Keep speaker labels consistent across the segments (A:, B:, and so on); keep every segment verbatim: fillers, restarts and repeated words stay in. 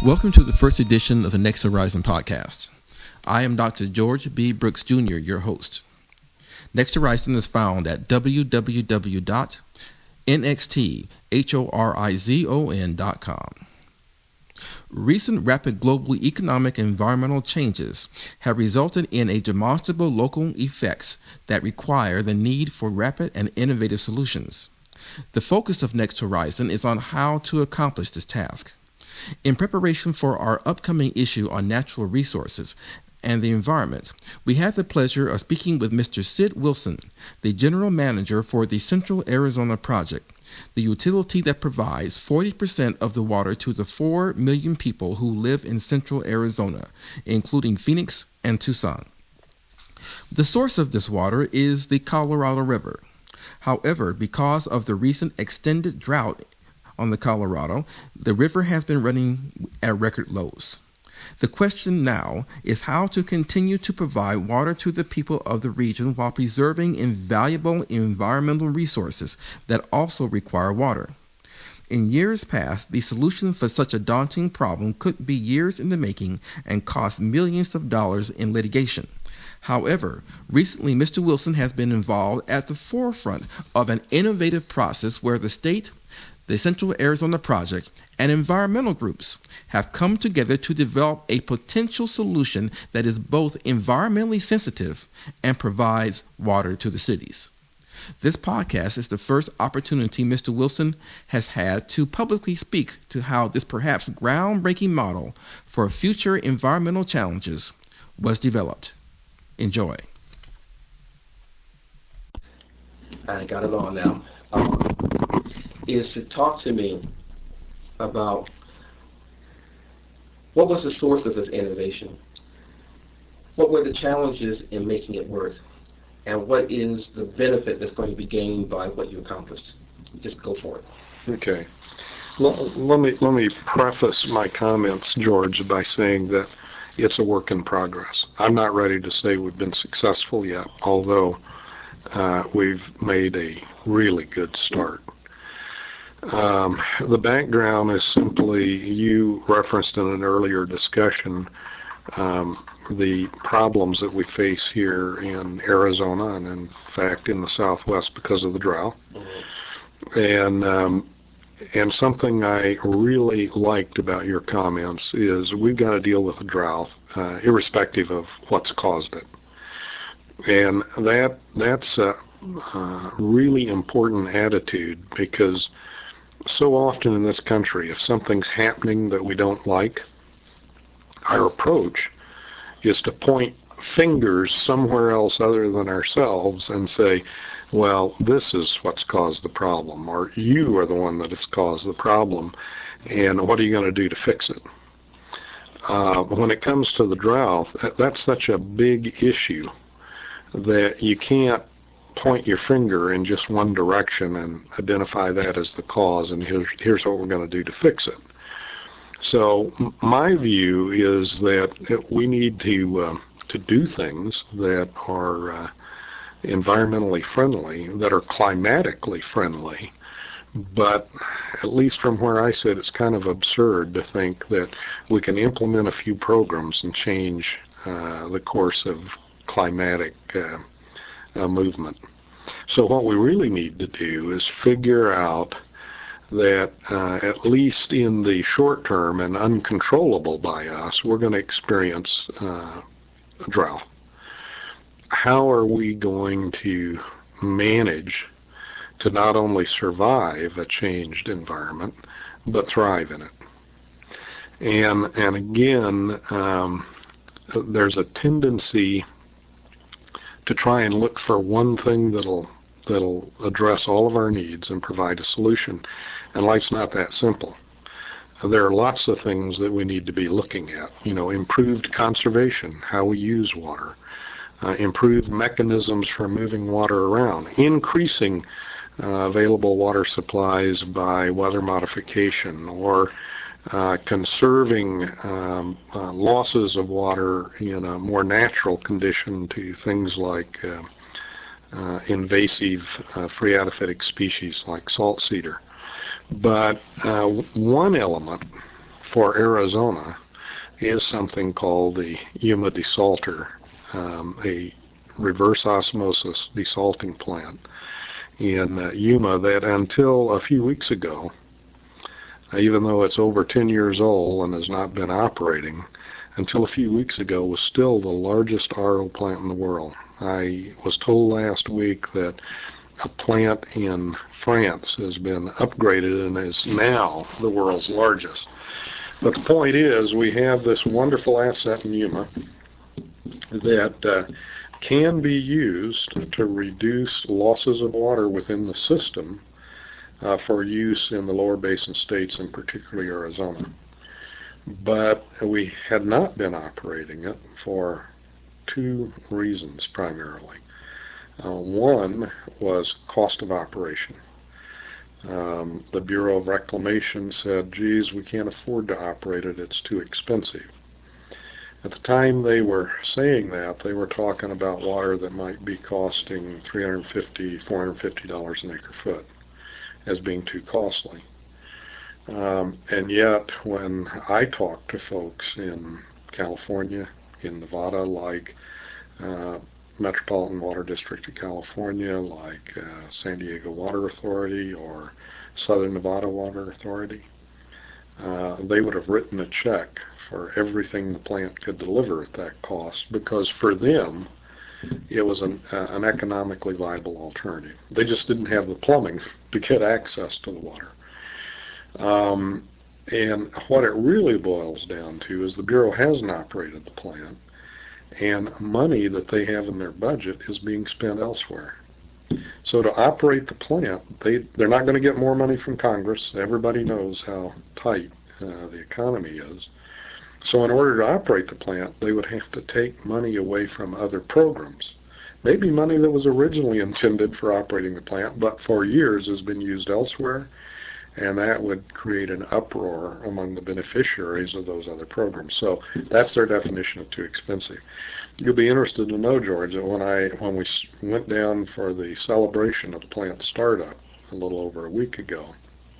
A: Welcome to the first edition of the Next Horizon podcast. I am Doctor George B. Brooks Junior, your host. Next Horizon is found at w w w dot n x t horizon dot com. Recent rapid global economic and environmental changes have resulted in a demonstrable local effects that require the need for rapid and innovative solutions. The focus of Next Horizon is on how to accomplish this task. In preparation for our upcoming issue on natural resources and the environment, we had the pleasure of speaking with Mister Sid Wilson, the General Manager for the Central Arizona Project, the utility that provides forty percent of the water to the four million people who live in Central Arizona, including Phoenix and Tucson. The source of this water is the Colorado River. However, because of the recent extended drought on the Colorado, the river has been running at record lows. The question now is how to continue to provide water to the people of the region while preserving invaluable environmental resources that also require water. In years past, the solution for such a daunting problem could be years in the making and cost millions of dollars in litigation. However, recently Mister Wilson has been involved at the forefront of an innovative process where the state, the Central Arizona Project, and environmental groups have come together to develop a potential solution that is both environmentally sensitive and provides water to the cities. This podcast is the first opportunity Mister Wilson has had to publicly speak to how this perhaps groundbreaking model for future environmental challenges was developed. Enjoy.
B: I got it on now. Um, is to talk to me about what was the source of this innovation, what were the challenges in making it work, and what is the benefit that's going to be gained by what you accomplished. Just go for it.
C: Okay. Well, let me let me preface my comments, George, by saying that it's a work in progress. I'm not ready to say we've been successful yet, although uh, we've made a really good start. Um, the background is simply, you referenced in an earlier discussion um, the problems that we face here in Arizona and in fact in the Southwest because of the drought. Mm-hmm. And um, and something I really liked about your comments is we've got to deal with the drought uh, irrespective of what's caused it. And that that's a, a really important attitude, because so often in this country, if something's happening that we don't like, our approach is to point fingers somewhere else other than ourselves and say, well, this is what's caused the problem, or you are the one that has caused the problem, and what are you going to do to fix it? Uh, when it comes to the drought, that's such a big issue that you can't point your finger in just one direction and identify that as the cause, and here's, here's what we're going to do to fix it. So my view is that we need to uh, to do things that are uh, environmentally friendly, that are climatically friendly, but at least from where I sit, it's kind of absurd to think that we can implement a few programs and change uh, the course of climatic uh, uh, movement. So what we really need to do is figure out that uh, at least in the short term and uncontrollable by us, we're going to experience uh, a drought. How are we going to manage to not only survive a changed environment, but thrive in it? And, and again, um, there's a tendency to try and look for one thing that'll that'll address all of our needs and provide a solution. And life's not that simple. There are lots of things that we need to be looking at. You know, improved conservation, how we use water, uh, improved mechanisms for moving water around, increasing uh, available water supplies by weather modification, or Uh, conserving um, uh, losses of water in a more natural condition to things like uh, uh, invasive uh, phreatophytic species like salt cedar. But uh, one element for Arizona is something called the Yuma desalter, um, a reverse osmosis desalting plant in uh, Yuma that until a few weeks ago, even though it's over ten years old and has not been operating, until a few weeks ago was still the largest R O plant in the world. I was told last week that a plant in France has been upgraded and is now the world's largest. But the point is, we have this wonderful asset in Yuma that uh, can be used to reduce losses of water within the system uh, for use in the lower basin states, and particularly Arizona. But we had not been operating it for two reasons primarily. Uh, one was cost of operation. Um, the Bureau of Reclamation said, geez, we can't afford to operate it, it's too expensive. At the time they were saying that, they were talking about water that might be costing three hundred fifty dollars, four hundred fifty dollars an acre foot as being too costly. Um, and yet, when I talk to folks in California, in Nevada, like uh, Metropolitan Water District of California, like uh, San Diego Water Authority or Southern Nevada Water Authority, uh, they would have written a check for everything the plant could deliver at that cost, because for them it was an, uh, an economically viable alternative. They just didn't have the plumbing to get access to the water. Um, and what it really boils down to is the Bureau hasn't operated the plant, and money that they have in their budget is being spent elsewhere. So to operate the plant, they, they're not going to get more money from Congress. Everybody knows how tight uh, the economy is. So in order to operate the plant, they would have to take money away from other programs. Maybe money that was originally intended for operating the plant, but for years has been used elsewhere, and that would create an uproar among the beneficiaries of those other programs. So that's their definition of too expensive. You'll be interested to know, George, that when I when we went down for the celebration of the plant startup a little over a week ago,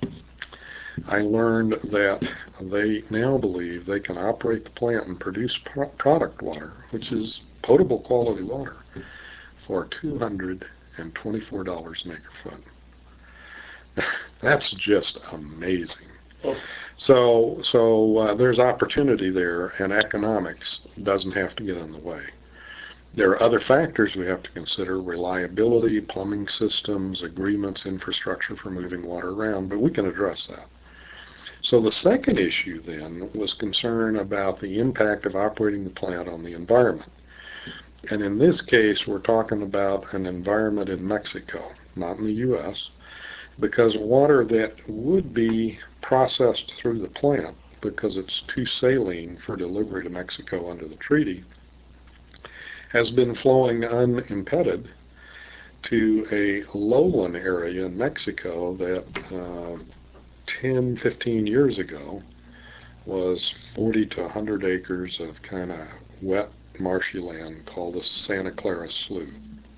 C: I learned that they now believe they can operate the plant and produce pro product water, which is potable quality water, for two hundred twenty-four dollars an acre foot. That's just amazing. Oh. So, so uh, there's opportunity there, and economics doesn't have to get in the way. There are other factors we have to consider: reliability, plumbing systems, agreements, infrastructure for moving water around, but we can address that. So the second issue then was concern about the impact of operating the plant on the environment. And in this case, we're talking about an environment in Mexico, not in the U S, because water that would be processed through the plant, because it's too saline for delivery to Mexico under the treaty, has been flowing unimpeded to a lowland area in Mexico that uh, ten, fifteen years ago was forty to one hundred acres of kind of wet, marshy land called the Santa Clara Slough,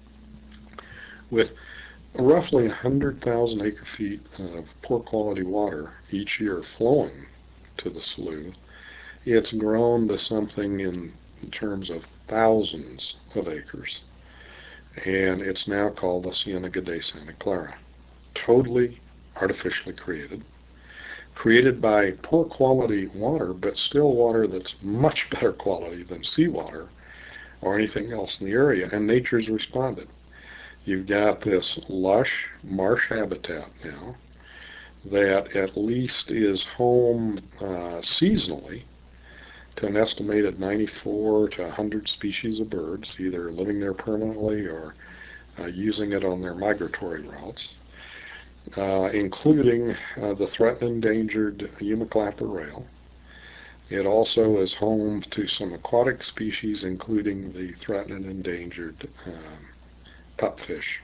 C: with roughly one hundred thousand acre feet of poor quality water each year flowing to the slough. It's grown to something in, in terms of thousands of acres, and it's now called the Cienega de Santa Clara. Totally artificially created. Created by poor quality water, but still water that's much better quality than seawater or anything else in the area, and nature's responded. You've got this lush marsh habitat now that at least is home uh, seasonally to an estimated ninety-four to one hundred species of birds, either living there permanently or uh, using it on their migratory routes. Uh, including uh, the threatened endangered Yuma clapper rail. It also is home to some aquatic species, including the threatened and endangered um, pupfish.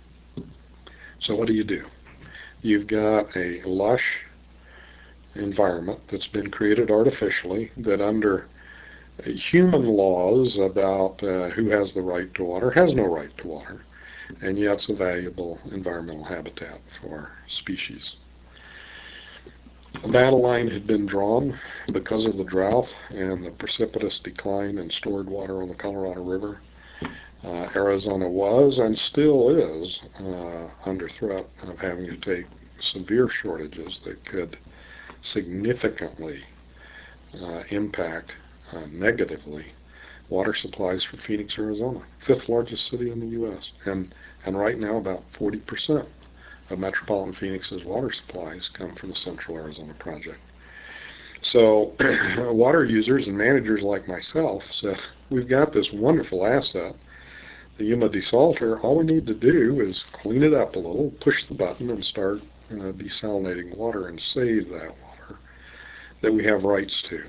C: So what do you do? You've got a lush environment that's been created artificially, that under human laws about uh, who has the right to water has no right to water. And yet it's a valuable environmental habitat for species. A battle line had been drawn because of the drought and the precipitous decline in stored water on the Colorado River. Uh, Arizona was and still is uh, under threat of having to take severe shortages that could significantly uh, impact uh, negatively water supplies for Phoenix, Arizona, fifth largest city in the U S And, and right now about forty percent of metropolitan Phoenix's water supplies come from the Central Arizona Project. So water users and managers like myself said, we've got this wonderful asset, the Yuma desalter. All we need to do is clean it up a little, push the button, and start uh, desalinating water and save that water that we have rights to.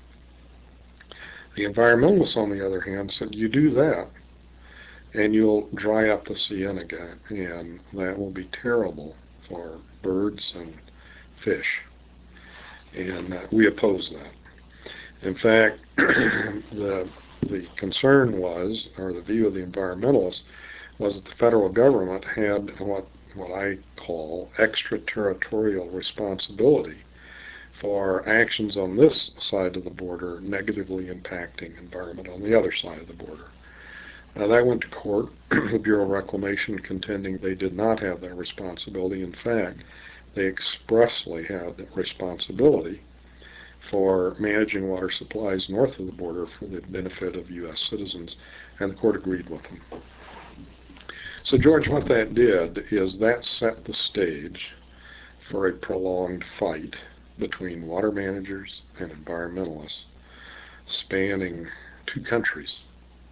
C: The environmentalists, on the other hand, said you do that and you'll dry up the Cienega, and that will be terrible for birds and fish. And uh, we oppose that. In fact, the the concern was, or the view of the environmentalists, was that the federal government had what what I call extraterritorial responsibility for actions on this side of the border negatively impacting environment on the other side of the border. Now that went to court, the Bureau of Reclamation contending they did not have that responsibility. In fact, they expressly had responsibility for managing water supplies north of the border for the benefit of U S citizens, and the court agreed with them. So George, what that did is that set the stage for a prolonged fight between water managers and environmentalists spanning two countries.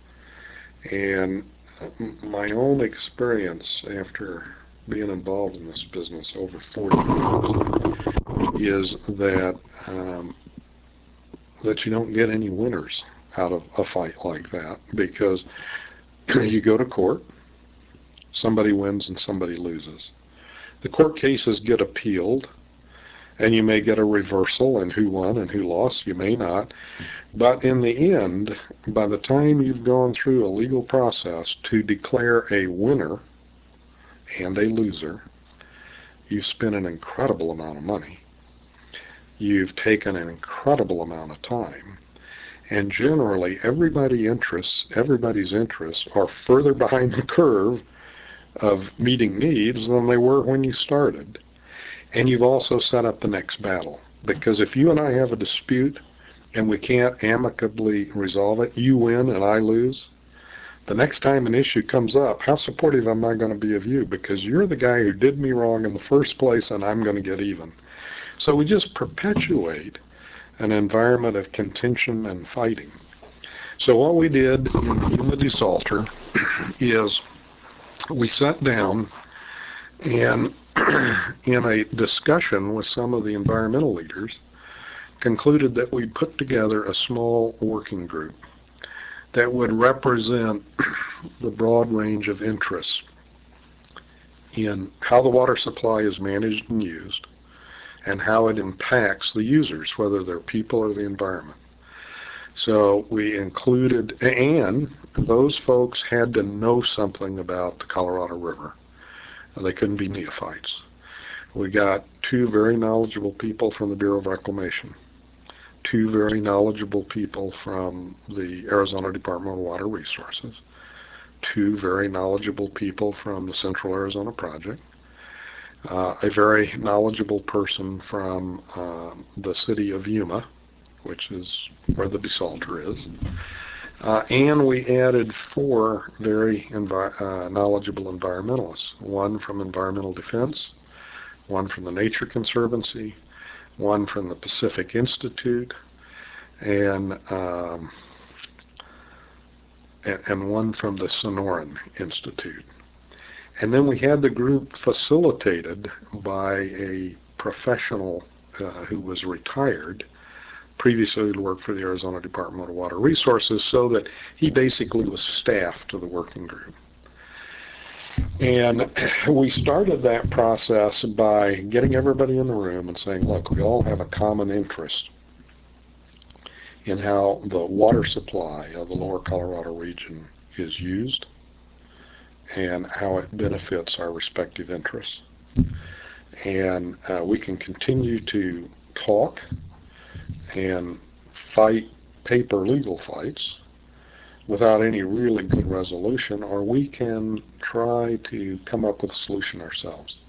C: And my own experience after being involved in this business over forty years is that um, that you don't get any winners out of a fight like that, because you go to court, somebody wins and somebody loses. The court cases get appealed, and you may get a reversal in who won and who lost. You may not. But in the end, by the time you've gone through a legal process to declare a winner and a loser, you've spent an incredible amount of money. You've taken an incredible amount of time. And generally, everybody interests, everybody's interests are further behind the curve of meeting needs than they were when you started. And you've also set up the next battle. Because if you and I have a dispute and we can't amicably resolve it, you win and I lose, the next time an issue comes up, how supportive am I going to be of you? Because you're the guy who did me wrong in the first place and I'm going to get even. So we just perpetuate an environment of contention and fighting. So what we did in the desalter is we sat down and in a discussion with some of the environmental leaders, concluded that we'd put together a small working group that would represent the broad range of interests in how the water supply is managed and used, and how it impacts the users, whether they're people or the environment. So we included, and those folks had to know something about the Colorado River. They couldn't be neophytes. We got two very knowledgeable people from the Bureau of Reclamation, two very knowledgeable people from the Arizona Department of Water Resources, two very knowledgeable people from the Central Arizona Project, uh, a very knowledgeable person from uh, the city of Yuma, which is where the desalter is. Uh, and we added four very envi uh, knowledgeable environmentalists, one from Environmental Defense, one from the Nature Conservancy, one from the Pacific Institute, and, um, and, and one from the Sonoran Institute. And then we had the group facilitated by a professional uh, who was retired, previously worked for the Arizona Department of Water Resources, so that he basically was staff to the working group. And we started that process by getting everybody in the room and saying, look, we all have a common interest in how the water supply of the lower Colorado region is used and how it benefits our respective interests. And uh, we can continue to talk and fight paper legal fights without any really good resolution, or we can try to come up with a solution ourselves.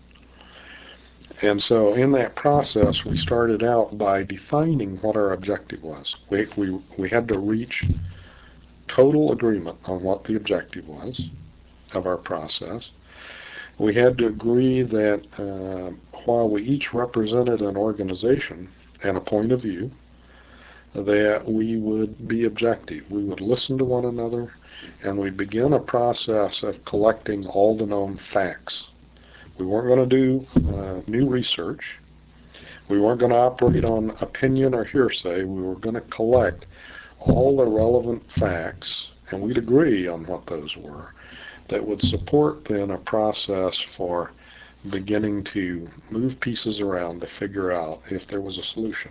C: And so in that process, we started out by defining what our objective was. We, we, we had to reach total agreement on what the objective was of our process. We had to agree that uh, while we each represented an organization and a point of view, that we would be objective. We would listen to one another, and we'd begin a process of collecting all the known facts. We weren't going to do uh, new research. We weren't going to operate on opinion or hearsay. We were going to collect all the relevant facts, and we'd agree on what those were, that would support then a process for beginning to move pieces around to figure out if there was a solution.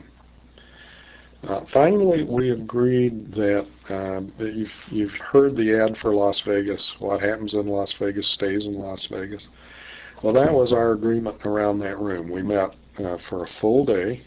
C: Uh, finally, we agreed that uh, you've, you've heard the ad for Las Vegas. What happens in Las Vegas stays in Las Vegas. Well, that was our agreement around that room. We met uh, for a full day,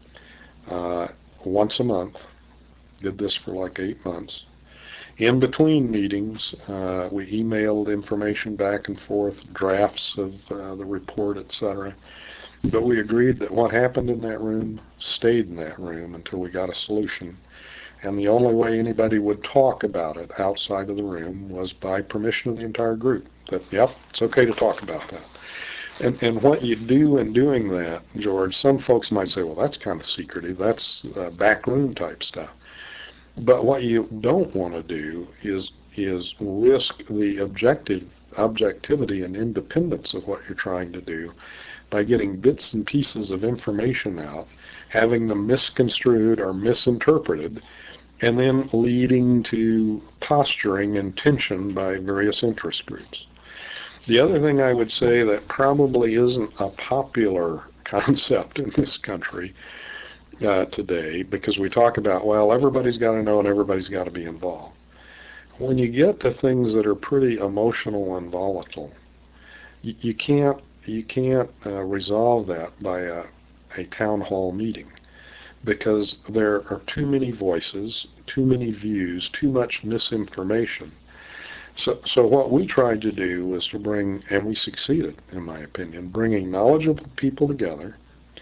C: uh, once a month. Did this for like eight months. In between meetings, uh, we emailed information back and forth, drafts of uh, the report, et cetera. But we agreed that what happened in that room stayed in that room until we got a solution. And the only way anybody would talk about it outside of the room was by permission of the entire group. That, yep, it's okay to talk about that. And, and what you do in doing that, George, some folks might say, well, that's kind of secretive. That's uh, backroom type stuff. But what you don't want to do is is risk the objective objectivity and independence of what you're trying to do by getting bits and pieces of information out, having them misconstrued or misinterpreted, and then leading to posturing and tension by various interest groups. The other thing I would say that probably isn't a popular concept in this country uh, today, because we talk about, well, everybody's got to know and everybody's got to be involved. When you get to things that are pretty emotional and volatile, you, you can't you can't uh, resolve that by a, a town hall meeting, because there are too many voices, too many views, too much misinformation. So, so what we tried to do was to bring, and we succeeded, in my opinion, bringing knowledgeable people together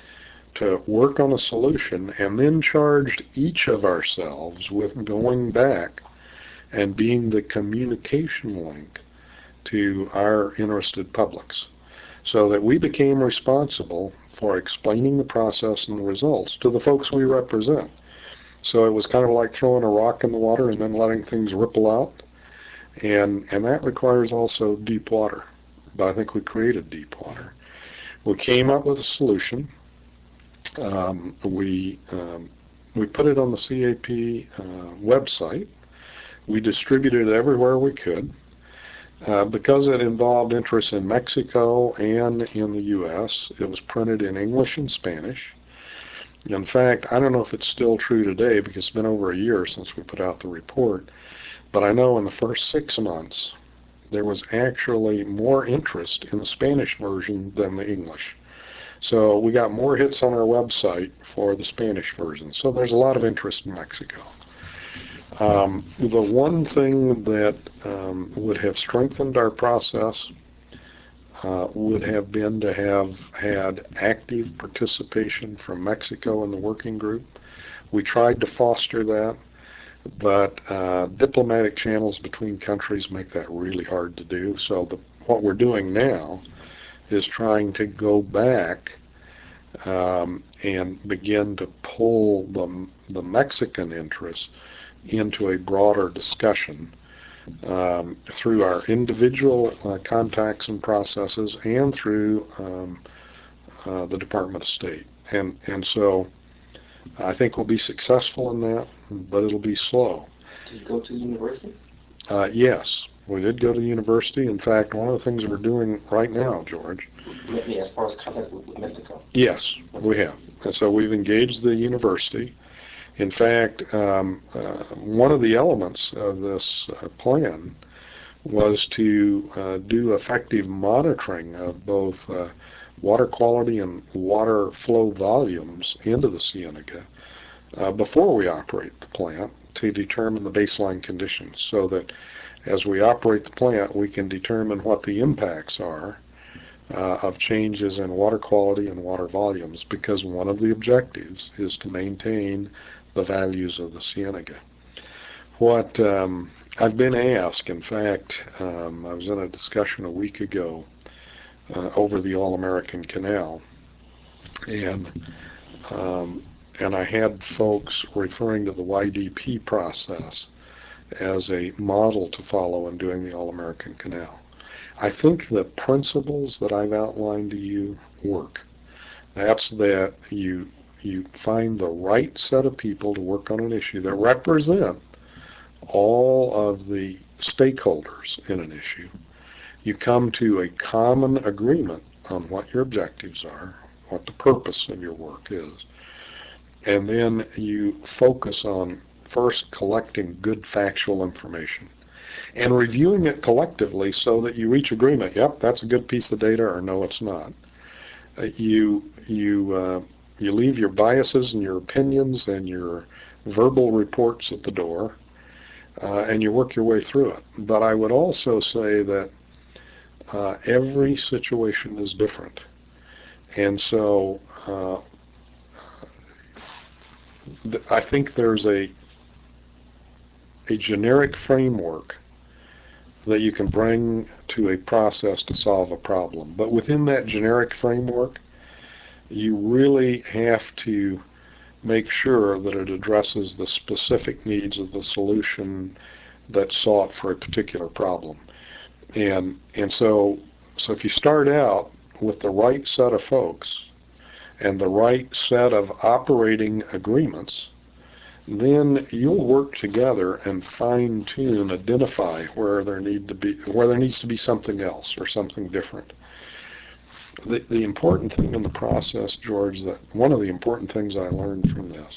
C: to work on a solution, and then charged each of ourselves with going back and being the communication link to our interested publics, so that we became responsible for explaining the process and the results to the folks we represent. So it was kind of like throwing a rock in the water and then letting things ripple out. And and that requires also deep water. But I think we created deep water. We came up with a solution. Um, we um, we put it on the C A P uh, website. We distributed it everywhere we could. Uh, because it involved interests in Mexico and in the U S, it was printed in English and Spanish. In fact, I don't know if it's still true today, because it's been over a year since we put out the report, but I know in the first six months there was actually more interest in the Spanish version than the English. So we got more hits on our website for the Spanish version. So there's a lot of interest in Mexico. Um, the one thing that um, would have strengthened our process uh, would have been to have had active participation from Mexico in the working group. We tried to foster that, but uh, diplomatic channels between countries make that really hard to do. So the, what we're doing now is trying to go back um, and begin to pull the, the Mexican interests into a broader discussion um, through our individual uh, contacts and processes, and through um, uh, the Department of State. And and so I think we'll be successful in that, but it'll be slow.
B: Did you go to the university?
C: Uh, yes, we did go to the university. In fact, one of the things we're doing right now, George.
B: As far as contact with Mexico?
C: Yes, we have. And so we've engaged the university. In fact, um, uh, one of the elements of this uh, plan was to uh, do effective monitoring of both uh, water quality and water flow volumes into the Cienega uh, before we operate the plant to determine the baseline conditions, so that as we operate the plant, we can determine what the impacts are uh, of changes in water quality and water volumes, because one of the objectives is to maintain the values of the Cienega. What um, I've been asked, in fact, um, I was in a discussion a week ago uh, over the All-American Canal, and um, and I had folks referring to the Y D P process as a model to follow in doing the All-American Canal. I think the principles that I've outlined to you work. That's that you you find the right set of people to work on an issue that represent all of the stakeholders in an issue. You come to a common agreement on what your objectives are, what the purpose of your work is, and then you focus on first collecting good factual information and reviewing it collectively so that you reach agreement. Yep, that's a good piece of data, or no, it's not. Uh, you you uh, you leave your biases and your opinions and your verbal reports at the door, uh, and you work your way through it. But I would also say that uh, every situation is different, and so uh, th- I think there's a a generic framework that you can bring to a process to solve a problem. But within that generic framework, you really have to make sure that it addresses the specific needs of the solution that's sought for a particular problem. And and so so if you start out with the right set of folks and the right set of operating agreements, then you'll work together and fine-tune, identify where there need to be where there needs to be something else or something different. The, the important thing in the process, George, that one of the important things I learned from this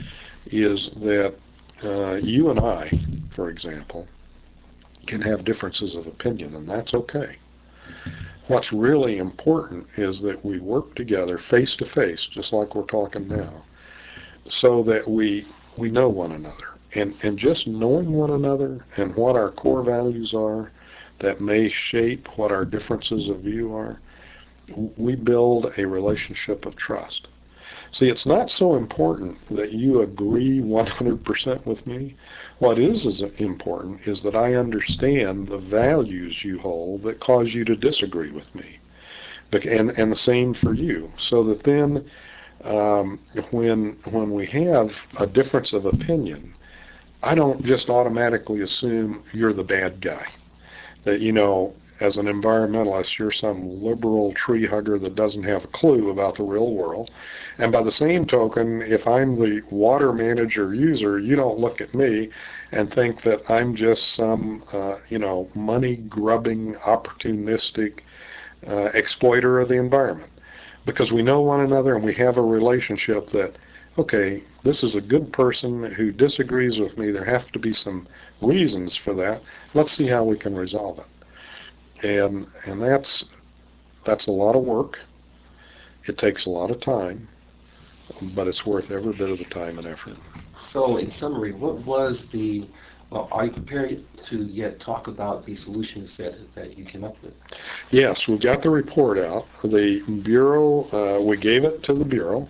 C: is that uh, you and I, for example, can have differences of opinion, and that's okay. What's really important is that we work together face to face, just like we're talking now, so that we we know one another. And, and just knowing one another and what our core values are that may shape what our differences of view are, we build a relationship of trust. See, it's not so important that you agree one hundred percent with me. What is, is important is that I understand the values you hold that cause you to disagree with me. And, and the same for you. So that then Um, when when we have a difference of opinion, I don't just automatically assume you're the bad guy. That, you know, as an environmentalist, you're some liberal tree hugger that doesn't have a clue about the real world. And by the same token, if I'm the water manager user, you don't look at me and think that I'm just some, uh, you know, money-grubbing, opportunistic uh, exploiter of the environment. Because we know one another and we have a relationship that, okay, this is a good person who disagrees with me. There have to be some reasons for that. Let's see how we can resolve it. And and that's that's a lot of work. It takes a lot of time, but it's worth every bit of the time and effort.
B: So, in summary, what was the Well, are you prepared to yet talk about the solution set that you came up with?
C: Yes, we got the report out. The Bureau, uh, we gave it to the Bureau.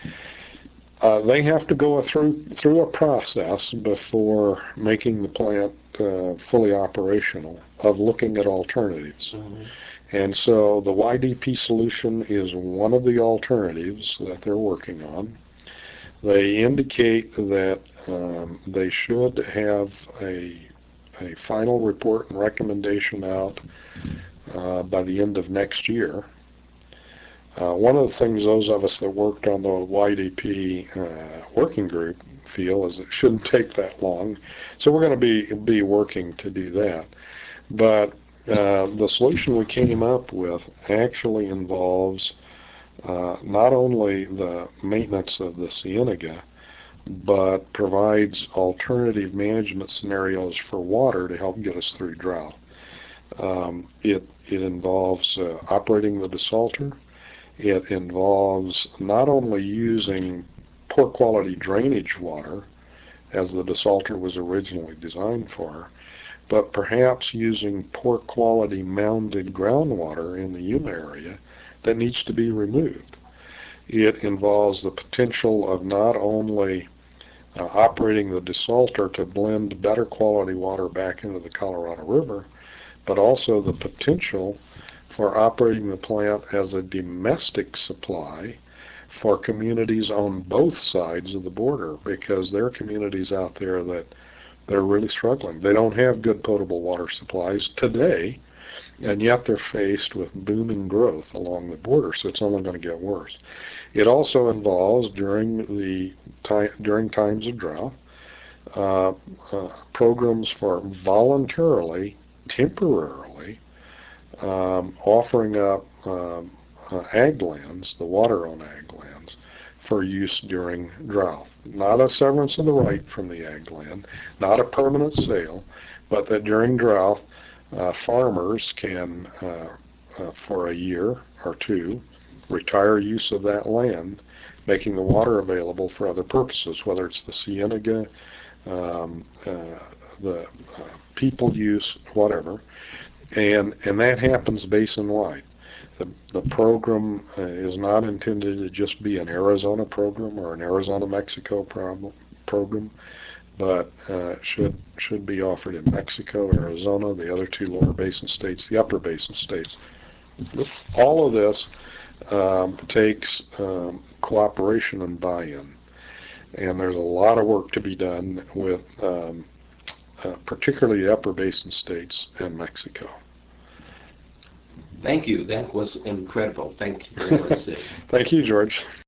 C: Uh, they have to go through through a process before making the plant uh, fully operational of looking at alternatives. Mm-hmm. And so the Y D P solution is one of the alternatives that they're working on. They indicate that um, they should have a, a final report and recommendation out uh, by the end of next year. Uh, one of the things those of us that worked on the Y D P uh, working group feel is it shouldn't take that long. So we're going to be, be working to do that. But uh, the solution we came up with actually involves Uh, not only the maintenance of the Cienega, but provides alternative management scenarios for water to help get us through drought. Um, it, it involves uh, operating the desalter. It involves not only using poor quality drainage water, as the desalter was originally designed for, but perhaps using poor quality mounded groundwater in the Yuma area that needs to be removed. It involves the potential of not only uh, operating the desalter to blend better quality water back into the Colorado River, but also the potential for operating the plant as a domestic supply for communities on both sides of the border, because there are communities out there that they're really struggling. They don't have good potable water supplies today, and yet they're faced with booming growth along the border, so it's only going to get worse. It also involves, during the time, during times of drought, uh, uh, programs for voluntarily, temporarily, um, offering up um, uh, ag lands, the water-owned ag lands, for use during drought. Not a severance of the right from the ag land, not a permanent sale, but that during drought, uh, farmers can, uh, uh, for a year or two, retire use of that land, making the water available for other purposes, whether it's the Cienega, um, uh, the uh, people use, whatever. And, and that happens basin-wide. The, the program uh, is not intended to just be an Arizona program or an Arizona-Mexico prob- program, but uh, should should be offered in Mexico, Arizona, the other two lower basin states, the upper basin states. All of this um, takes um, cooperation and buy-in, and there's a lot of work to be done with um, uh, particularly the upper basin states and Mexico.
B: Thank you. That was incredible. Thank you very much, Sid.
C: Thank you, George.